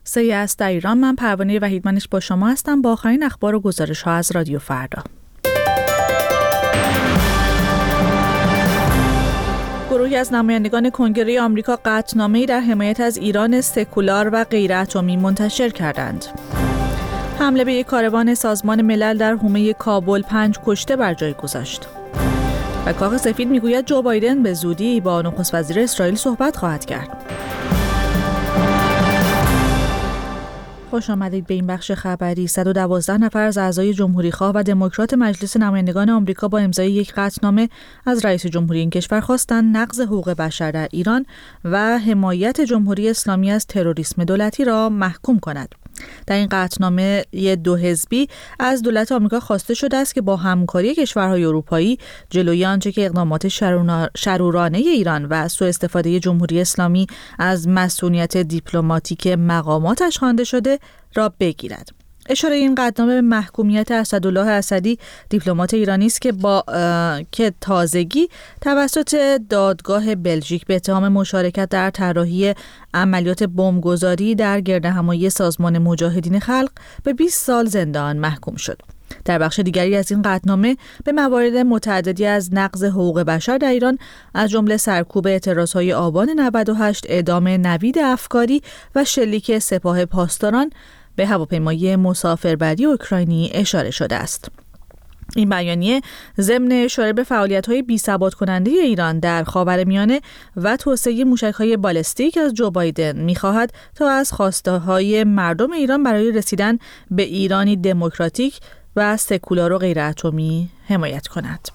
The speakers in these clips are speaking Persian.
سایه است در ایران. من پروانه وحیدمنش با شما هستم با آخرین اخبار و گزارش‌ها از رادیو فردا. گروهی از نمایندگان کنگره آمریکا قطعنامه‌ای در حمایت از ایران سکولار و غیر اتمی منتشر کردند. حمله به یک کاروان سازمان ملل در حومه کابل 5 کشته بر جای گذاشت. و کاخ سفید میگوید جو بایدن به زودی با نخست وزیر اسرائیل صحبت خواهد کرد. خوش آمدید به این بخش خبری. 112 نفر از اعضای جمهوری‌خواه و دموکرات مجلس نمایندگان آمریکا با امضای یک قطعنامه از رئیس جمهوری این کشور خواستند نقض حقوق بشر در ایران و حمایت جمهوری اسلامی از تروریسم دولتی را محکوم کند. در این قطعنامه دو حزبی از دولت آمریکا خواسته شده است که با همکاری کشورهای اروپایی جلوی آنچه که اقدامات شرورانه ایران و سوء استفاده جمهوری اسلامی از مسئولیت دیپلماتیک مقاماتش خوانده شده را بگیرد. اشاره این قطعنامه به محکومیت اسدالله اسدی دیپلمات ایرانی است که تازگی توسط دادگاه بلژیک به اتهام مشارکت در طراحی عملیات بمبگذاری در گردهمایی سازمان مجاهدین خلق به 20 سال زندان محکوم شد. در بخش دیگری از این قطعنامه به موارد متعددی از نقض حقوق بشر در ایران از جمله سرکوب اعتراضهای آبان 98، اعدام نوید افکاری و شلیک سپاه پاسداران به هواپیمای مسافربری اوکراینی اشاره شده است. این بیانیه ضمن اشاره به فعالیت‌های بی‌ثبات کننده ایران در خاورمیانه و توسعه موشک‌های بالستیک از جو بایدن می‌خواهد تا از خواسته‌های مردم ایران برای رسیدن به ایرانی دموکراتیک و سکولار و غیر اتمی حمایت کند.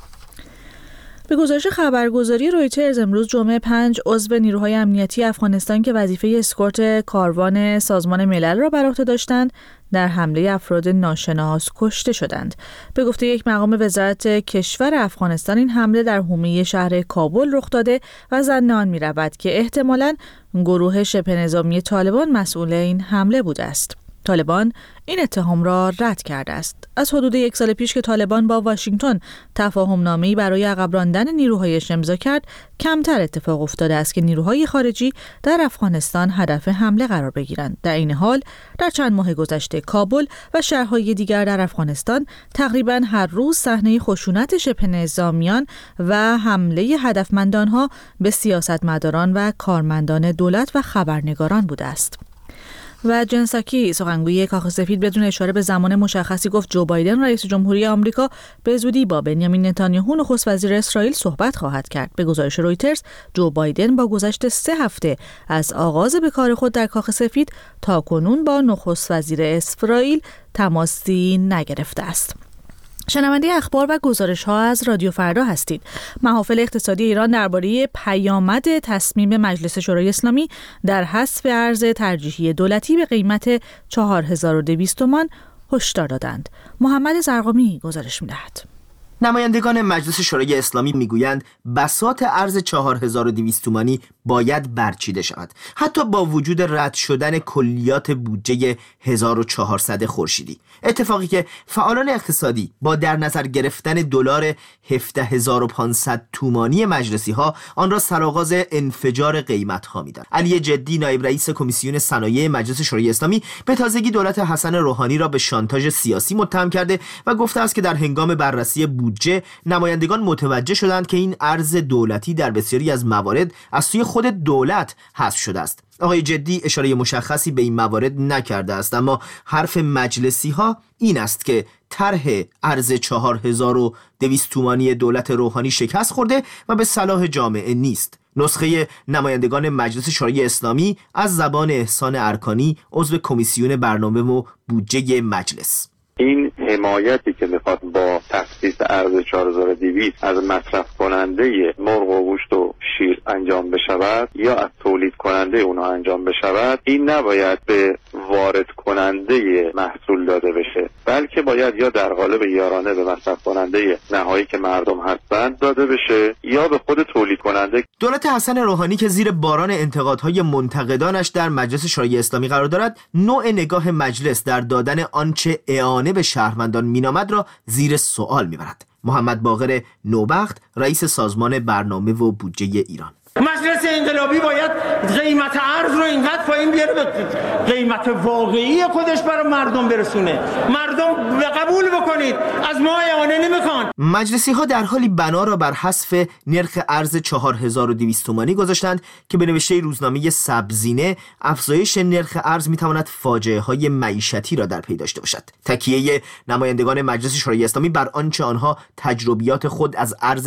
به گزارش خبرگزاری رویترز امروز جمعه 5 عضو نیروهای امنیتی افغانستان که وظیفه اسکورت کاروان سازمان ملل را بر عهده داشتند در حمله افراد ناشناس کشته شدند. به گفته یک مقام وزارت کشور افغانستان این حمله در حومه شهر کابل رخ داده و ظن آن می‌رود که احتمالاً گروه شبه نظامی طالبان مسئول این حمله بوده است. طالبان این اتهام را رد کرده است. از حدود 1 سال پیش که طالبان با واشنگتن تفاهم‌نامه‌ای برای عقب راندن نیروهایش امضا کرد، کمتر اتفاق افتاده است که نیروهای خارجی در افغانستان هدف حمله قرار بگیرند. در این حال در چند ماه گذشته کابل و شهرهای دیگر در افغانستان تقریباً هر روز صحنه خشونت شبه نظامیان و حمله هدفمندانها به سیاستمداران و کارمندان دولت و خبرنگاران بوده است. و جن ساکی سخنگوی کاخ سفید بدون اشاره به زمان مشخصی گفت جو بایدن رئیس جمهوری آمریکا به زودی با بنیامین نتانیاهو نخست وزیر اسرائیل صحبت خواهد کرد. به گزارش رویترز جو بایدن با گذشت 3 هفته از آغاز به کار خود در کاخ سفید تاکنون با نخست وزیر اسرائیل تماسی نگرفته است. شنونده اخبار و گزارش‌ها از رادیو فردا هستید. محافل اقتصادی ایران درباره پیامد تصمیم مجلس شورای اسلامی در حذف ارز ترجیحی دولتی به قیمت 4200 تومان هشدار دادند. محمد زرقامی گزارش می‌دهد. نمایندگان مجلس شورای اسلامی میگویند بساط ارز 4200 تومانی باید برچیده شود، حتی با وجود رد شدن کلیات بودجه 1400 خورشیدی. اتفاقی که فعالان اقتصادی با در نظر گرفتن دلار 17500 تومانی مجلسی ها آن را سرآغاز انفجار قیمت ها میدن. علی جدی نایب رئیس کمیسیون صنایع مجلس شورای اسلامی به تازگی دولت حسن روحانی را به شانتاژ سیاسی متهم کرده و گفته است که در هنگام بررسی بودجه نمایندگان متوجه شدند که این ارز دولتی در بسیاری از موارد از سوی خود دولت حذف شده است. آقای جدی اشاره مشخصی به این موارد نکرده است، اما حرف مجلسی ها این است که طرح ارز 4200 تومانی دولت روحانی شکست خورده و به صلاح جامعه نیست. نسخه نمایندگان مجلس شورای اسلامی از زبان احسان ارکانی عضو کمیسیون برنامه و بودجه مجلس: این حمایتی که میخواد با تخصیص ارز 4200 از مصرف کننده مرغ و گوشت و شیر انجام بشود یا از تولید کننده اونها انجام بشود، این نباید به وارد کننده محصول داده بشه، بلکه باید یا در قالب یارانه به مصرف کننده نهایی که مردم هستند داده بشه یا به خود تولید کننده. دولت حسن روحانی که زیر باران انتقادهای منتقدانش در مجلس شورای اسلامی قرار دارد، نوع نگاه مجلس در دادن آنچه اعانه به شهروندان مینامد را زیر سوال میبرد. محمد باقر نوبخت رئیس سازمان برنامه و بودجه ایران: مجلس انقلابی باید قیمت ارز رو اینقدر پایین بیاره به قیمت واقعی خودش برای مردم برسونه. مردم به قبول بکنید، از ما اعانه نمیخوان. مجلسی ها در حالی بنا را بر حذف نرخ ارز 4200 تومانی گذاشتند که به نوشته روزنامه سبزینه افزایش نرخ ارز میتواند فاجعه های معیشتی را در پی داشته باشد. تکیه نمایندگان مجلس شورای اسلامی بر آنچه آنها تجربیات خود از ارز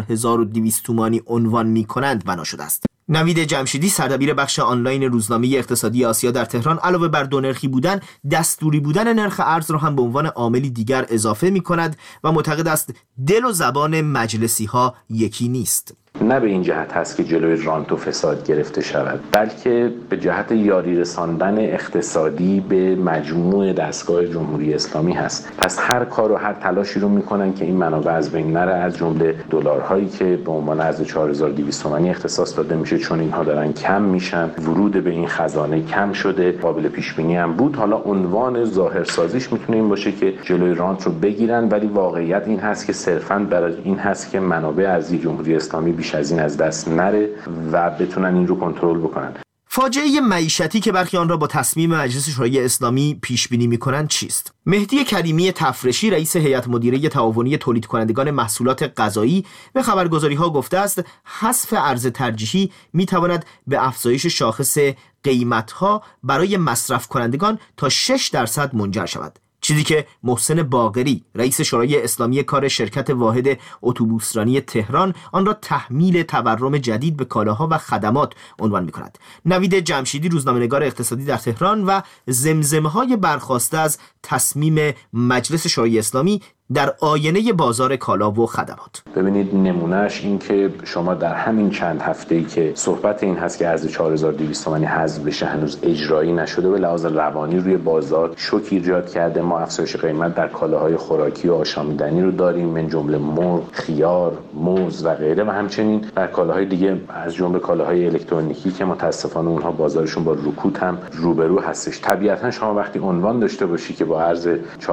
4200 تومانی عنوان می‌کنند بنا شده است. نوید جمشیدی سردبیر بخش آنلاین روزنامه اقتصادی آسیا در تهران علاوه بر دو نرخی بودن، دستوری بودن نرخ ارز را هم به عنوان عاملی دیگر اضافه می‌کند و معتقد است دل و زبان مجلسی‌ها یکی نیست. نه به این جهت هست که جلوی رانت و فساد گرفته شود، بلکه به جهت یاری رساندن اقتصادی به مجموع دستگاه جمهوری اسلامی هست. پس هر کار و هر تلاشی رو میکنن که این منابع از بین نره، از جمله دلارهایی که به عنوان ارز 4200 تومانی اختصاص داده میشه، چون اینها دارن کم میشن، ورود به این خزانه کم شده، قابل پیش بینی هم بود. حالا عنوان ظاهرسازیش میتونه این باشه که جلوی رانت رو بگیرن، ولی واقعیت این هست که صرفاً برای این هست که منابع ارزی جمهوری اسلامی بیش از این از دست نره و بتونن این رو کنترل بکنن. فاجعه معیشتی که برخی آن را با تصمیم مجلس شورای اسلامی پیش بینی می‌کنند چیست؟ مهدی کریمی تفرشی رئیس هیئت مدیره تعاونی تولید کنندگان محصولات غذایی به خبرگزاری‌ها گفته است حذف ارز ترجیحی می‌تواند به افزایش شاخص قیمت‌ها برای مصرف کنندگان تا 6% منجر شود. چیزی که محسن باقری رئیس شورای اسلامی کار شرکت واحد اتوبوسرانی تهران آن را تحمیل تورم جدید به کالاها و خدمات عنوان می‌کند. نوید جمشیدی روزنامه‌نگار اقتصادی در تهران و زمزمه‌های برخاسته از تصمیم مجلس شورای اسلامی در آینه بازار کالا و خدمات. ببینید نمونهش این که شما در همین چند هفته‌ای که صحبت این هست که ارز 4200 تومانی حذف بشه هنوز اجرایی نشده، به لحاظ روانی روی بازار شوک ایجاد کرده. ما افزایش قیمت در کالاهای خوراکی و آشامیدنی رو داریم، من جمله مرغ، خیار، موز و غیره، و همچنین در کالاهای دیگه از جمله کالاهای الکترونیکی که متاسفانه اونها بازارشون با رکود هم روبرو هستش. طبیعتا شما وقتی عنوان داشته باشی که با ارز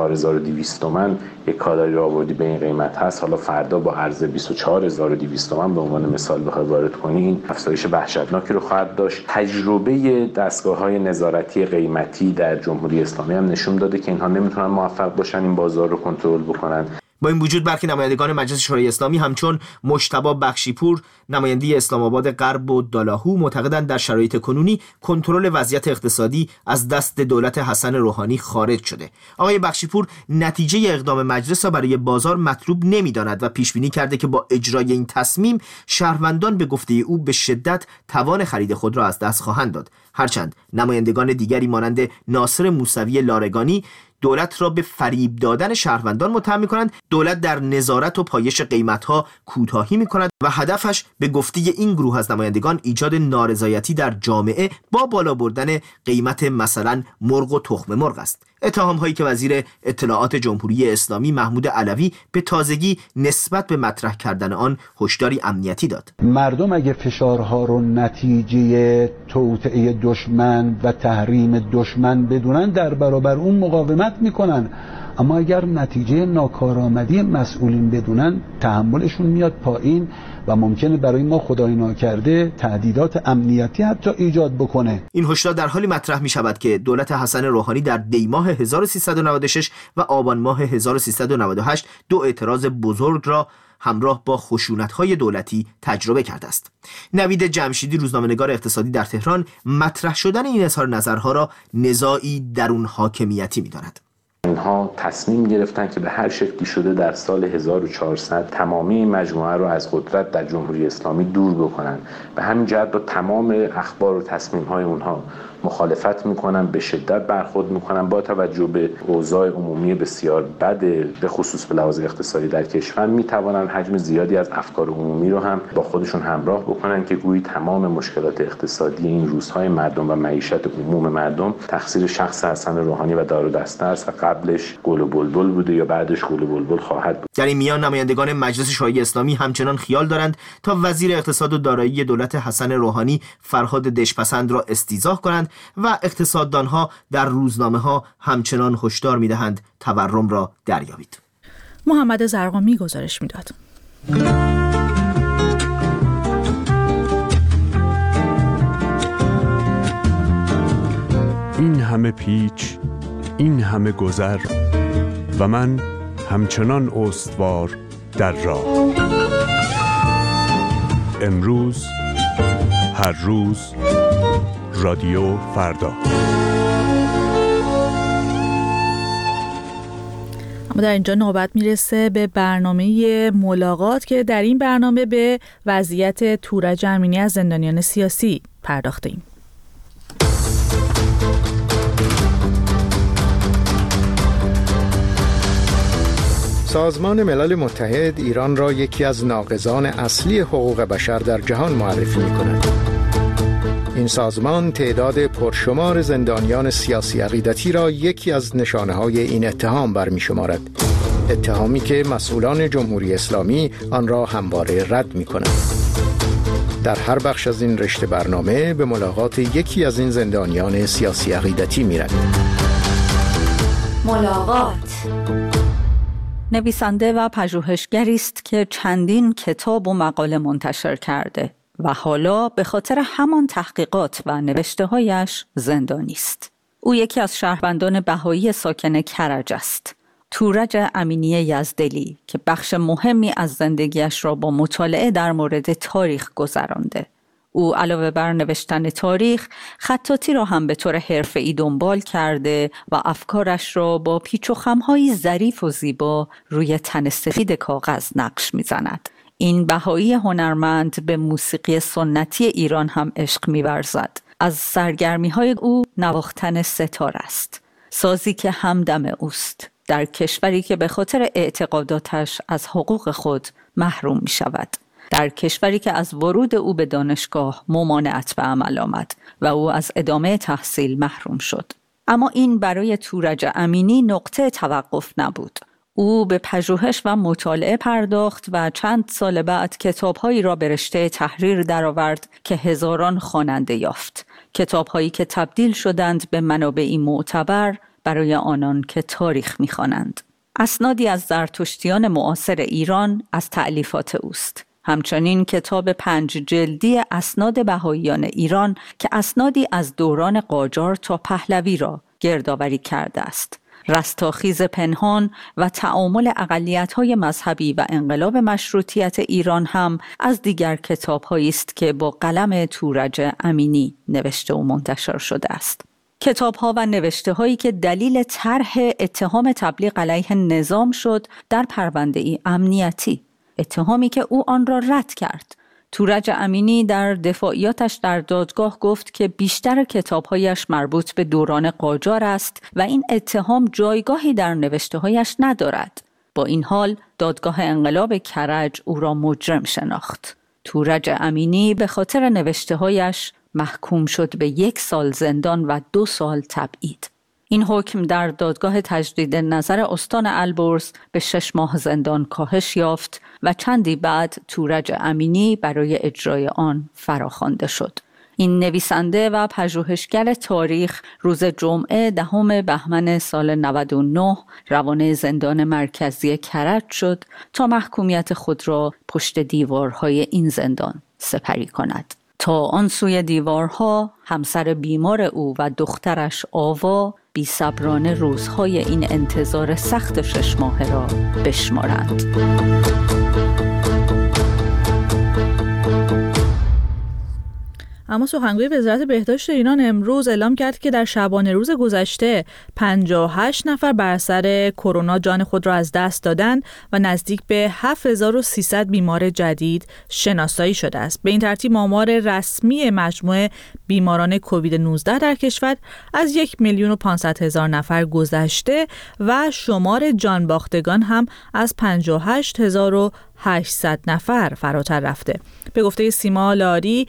4200 تومان یک کالایی رو آوردی به این قیمت هست، حالا فردا با ارز 24200 تومان به عنوان مثال بخوای وارد کنی، این افزایش وحشتناکی رو خواهد داشت. تجربه دستگاه‌های نظارتی قیمتی در جمهوری اسلامی هم نشون داده که اینها نمیتونن موفق باشن این بازار رو کنترل بکنن. با این وجود برخی نمایندگان مجلس شورای اسلامی همچون مجتبی بخشیپور نماینده اسلام آباد غرب و دالاهو معتقدند در شرایط کنونی کنترل وضعیت اقتصادی از دست دولت حسن روحانی خارج شده. آقای بخشیپور نتیجه اقدام مجلس را برای بازار مطلوب نمی‌داند و پیش بینی کرده که با اجرای این تصمیم شهروندان به گفته او به شدت توان خرید خود را از دست خواهند داد. هرچند نمایندگان دیگری مانند ناصر موسوی لارگانی دولت را به فریب دادن شهروندان متهم می‌کنند. دولت در نظارت و پایش قیمت‌ها کوتاهی می‌کند و هدفش به گفته این گروه از نمایندگان ایجاد نارضایتی در جامعه با بالا بردن قیمت مثلا مرغ و تخم مرغ است. اتهام‌هایی که وزیر اطلاعات جمهوری اسلامی محمود علوی به تازگی نسبت به مطرح کردن آن هشداری امنیتی داد. مردم اگه فشارها رو نتیجه توطئه دشمن و تحریم دشمن بدونن در برابر اون مقاومت میکنن، اما اگر نتیجه ناکارآمدی مسئولین بدونن تحملشون میاد پایین و ممکنه برای ما خدای ناکرده تهدیدات امنیتی حتی ایجاد بکنه. این هشدار در حالی مطرح می شود که دولت حسن روحانی در دی ماه 1396 و آبان ماه 1398 دو اعتراض بزرگ را همراه با خشونت‌های دولتی تجربه کرده است. نوید جمشیدی روزنامه‌نگار اقتصادی در تهران مطرح شدن این اظهار نظرها را نزاعی درون حاکمیتی می‌داند. اینها تصمیم گرفتن که به هر شکلی شده در سال 1400 تمامی مجموعه رو از قدرت در جمهوری اسلامی دور بکنن. به همین جهت با تمام اخبار و تصمیم‌های اونها مخالفت میکنن، به شدت برخورد میکنن. با توجه به اوضاع عمومی بسیار بد به خصوص به لحاظ اقتصادی در کشور میتوانن حجم زیادی از افکار عمومی رو هم با خودشون همراه بکنن که گویی تمام مشکلات اقتصادی این روزهای مردم و معیشت عموم مردم تقصیر شخص حسن روحانی و دار و دسته است و قبلش گل و بلبل بوده یا بعدش گل و بلبل خواهد بود. در این میان نمایندگان مجلس شورای اسلامی همچنان خیال دارند تا وزیر اقتصاد و دارایی دولت حسن روحانی فرهاد دشپسند را استیضاح کنند و اقتصاددانها در روزنامه‌ها همچنان هشدار می‌دهند تورم را دریابید. محمد زرقامی گزارش می‌داد. این همه پیچ، این همه گذر و من همچنان استوار در راه. امروز، هر روز، رادیو فردا. اما در اینجا نوبت میرسه به برنامه ملاقات که در این برنامه به وضعیت تورج امینی از زندانیان سیاسی پرداخته ایم. سازمان ملل متحد ایران را یکی از ناقضان اصلی حقوق بشر در جهان معرفی می‌کند. این سازمان تعداد پرشمار زندانیان سیاسی عقیدتی را یکی از نشانه‌های این اتهام برمی‌شمارد. اتهامی که مسئولان جمهوری اسلامی آن را همواره رد می‌کنند. در هر بخش از این رشته برنامه به ملاقات یکی از این زندانیان سیاسی عقیدتی می‌رویم. ملاقات نویسنده و پژوهشگری است که چندین کتاب و مقاله منتشر کرده و حالا به خاطر همان تحقیقات و نوشته‌هایش زندانی است. او یکی از شهروندان بهایی ساکن کرج است. تورج امینی یزدلی که بخش مهمی از زندگیش را با مطالعه در مورد تاریخ گذرانده. او علاوه بر نوشتن تاریخ، خطاطی را هم به طور حرفه‌ای دنبال کرده و افکارش را با پیچ و خم‌های ظریف و زیبا روی تن سفید کاغذ نقش می‌زند. این بهایی هنرمند به موسیقی سنتی ایران هم عشق می‌ورزد. از سرگرمی‌های او نواختن ستار است، سازی که همدم اوست در کشوری که به خاطر اعتقاداتش از حقوق خود محروم می‌شود. در کشوری که از ورود او به دانشگاه ممانعت به عمل آمد و او از ادامه تحصیل محروم شد. اما این برای تورج امینی نقطه توقف نبود. او به پژوهش و مطالعه پرداخت و چند سال بعد کتاب‌هایی را به رشته تحریر درآورد که هزاران خواننده یافت. کتاب‌هایی که تبدیل شدند به منابعی معتبر برای آنان که تاریخ می‌خوانند. اسنادی از زرتشتیان معاصر ایران از تألیفات اوست. همچنین کتاب 5 جلدی اسناد بهائیان ایران که اسنادی از دوران قاجار تا پهلوی را گردآوری کرده است. رستاخیز پنهان و تعامل اقلیت‌های مذهبی و انقلاب مشروطیت ایران هم از دیگر کتاب‌هایی است که با قلم تورج امینی نوشته و منتشر شده است. کتاب‌ها و نوشته‌هایی که دلیل طرح اتهام تبلیغ علیه نظام شد در پرونده‌ای امنیتی، اتهامی که او آن را رد کرد. تورج امینی در دفاعیاتش در دادگاه گفت که بیشتر کتاب‌هایش مربوط به دوران قاجار است و این اتهام جایگاهی در نوشته‌هایش ندارد. با این حال دادگاه انقلاب کرج او را مجرم شناخت. تورج امینی به خاطر نوشته‌هایش محکوم شد به 1 سال زندان و 2 سال تبعید. این حکم در دادگاه تجدید نظر استان البرز به 6 ماه زندان کاهش یافت و چندی بعد تورج امینی برای اجرای آن فراخوانده شد. این نویسنده و پژوهشگر تاریخ روز جمعه 10 بهمن سال 99 روانه زندان مرکزی کرج شد تا محکومیت خود را پشت دیوارهای این زندان سپری کند. تا آن سوی دیوارها همسر بیمار او و دخترش آوا بی‌صبرانه روزهای این انتظار سخت 6 ماهه را بشمارند. اما سخنگوی وزارت بهداشت ایران امروز اعلام کرد که در شبانه روز گذشته 58 نفر بر اثر کرونا جان خود را از دست دادند و نزدیک به 7300 بیمار جدید شناسایی شده است. به این ترتیب آمار رسمی مجموع بیماران کووید 19 در کشور از 1,500,000 نفر گذشته و شمار جان باختگان هم از 58,800 نفر فراتر رفته. به گفته سیما لاری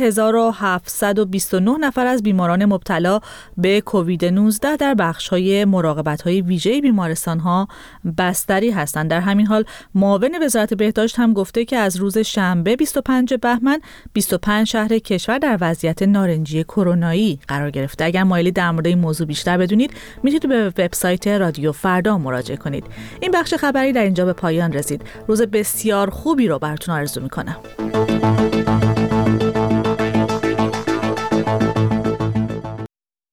3729 نفر از بیماران مبتلا به کووید 19 در بخش‌های مراقبت‌های ویژه بیمارستان‌ها بستری هستند. در همین حال معاون وزارت بهداشت هم گفته که از روز شنبه 25 بهمن 25 شهر کشور در وضعیت نارنجی کرونایی قرار گرفته. اگر مایلی در مورد این موضوع بیشتر بدونید میتونید به وبسایت رادیو فردا مراجعه کنید. این بخش خبری در اینجا به پایان رسید. روز بسیار خوبی رو براتون آرزو می‌کنم.